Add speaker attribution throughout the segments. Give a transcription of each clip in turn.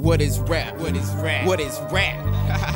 Speaker 1: What is rap? What is rap? What is rap?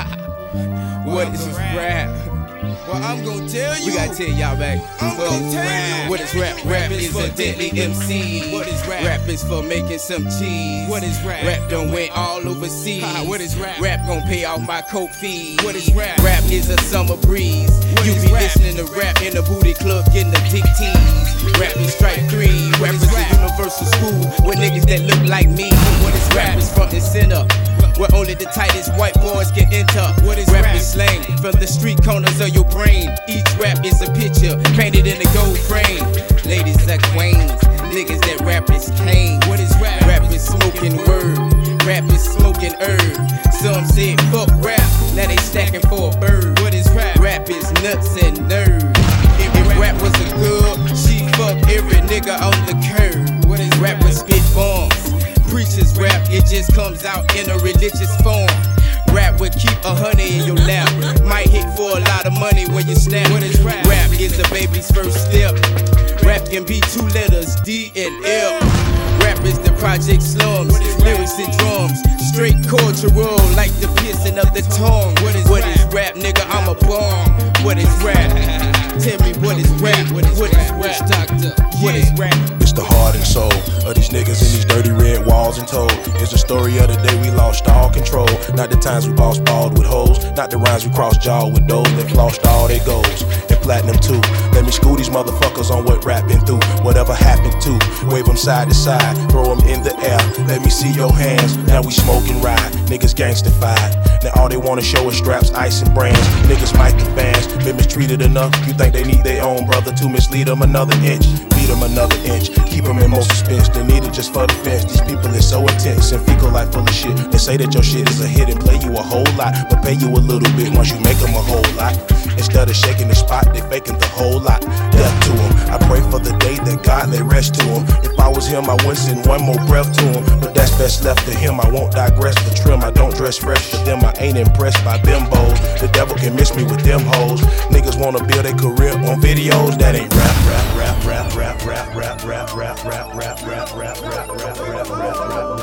Speaker 1: What is rap?
Speaker 2: Well, I'm gonna tell you.
Speaker 1: We gotta tell y'all back.
Speaker 2: I'm gonna tell you.
Speaker 1: What is rap? Rap is a deadly MC.
Speaker 2: What is rap?
Speaker 1: Rap is for making some cheese.
Speaker 2: What is rap?
Speaker 1: Rap done went all overseas.
Speaker 2: What is rap?
Speaker 1: Rap gon' pay off my coke fees.
Speaker 2: What is rap?
Speaker 1: Rap is a summer breeze.
Speaker 2: What
Speaker 1: You
Speaker 2: is
Speaker 1: be
Speaker 2: rap?
Speaker 1: listening to rap in the booty club, getting the dick teased. Rap is strike three. Rap is a universal school with niggas that look like me.
Speaker 2: What is
Speaker 1: Rap
Speaker 2: rap?
Speaker 1: is front and center, where only the tightest white boys can enter.
Speaker 2: What is
Speaker 1: rap?
Speaker 2: rap?
Speaker 1: Is slang from the street corners of your brain. Each rap is a picture painted in a gold frame. Ladies are queens, niggas that rap is cane.
Speaker 2: What is rap?
Speaker 1: Rap is smoking word, rap is smoking herb. Some said fuck rap, now they stacking for a bird.
Speaker 2: What is rap?
Speaker 1: Rap is nuts and nerves. If rap was a girl, she fuck every nigga on the curb.
Speaker 2: What is rap?
Speaker 1: Rappers spit bombs, preachers rap, it just comes out in a religious form. Rap would keep 100 in your lap, might hit for a lot of money when you snap.
Speaker 2: What is rap?
Speaker 1: Rap is a baby's first step. Rap can be two letters, D and L. Rap is the project slums, lyrics and drums, straight cultural like the piercing of the tongue. What is rap, nigga? I'm a bomb. What is rap? Tell me what is rap? What is rap?
Speaker 2: Doctor.
Speaker 1: What is rap?
Speaker 3: It's the heart and soul of these niggas in these dirty red walls and told. It's the story of the day we lost all control. Not the times we boss balled with hoes. Not the rhymes we crossed jaw with those that lost all their goals. And platinum too. Let me school these motherfuckers on what rap been through. Whatever happened to. Wave them side to side. Throw them in the air. Let me see your hands. Now we smoke and ride. Niggas gangstified. Now all they wanna show is straps, ice and brands. Niggas mic the fans. Been mistreated enough. You think they need their own brother to mislead them another inch. Beat them another inch. Keep them in most suspense. They need it just for the fence. These people is so intense and fecal like full of shit. They say that your shit is a hit and play you a whole lot, but pay you a little bit once you make them a whole lot. Instead of shaking the spot, they faking the whole lot. Death to them. I pray for the day that God lay rest to him. If I was him, I wouldn't send one more breath to him. But that's best left to him. I won't digress for trim. I don't dress fresh for them. I ain't impressed by bimbos. The devil can miss me with them hoes. Niggas wanna build a career on videos that ain't rap, rap, rap, rap, rap, rap, rap, rap, rap, rap, rap, rap, rap, rap, rap, rap, rap, rap.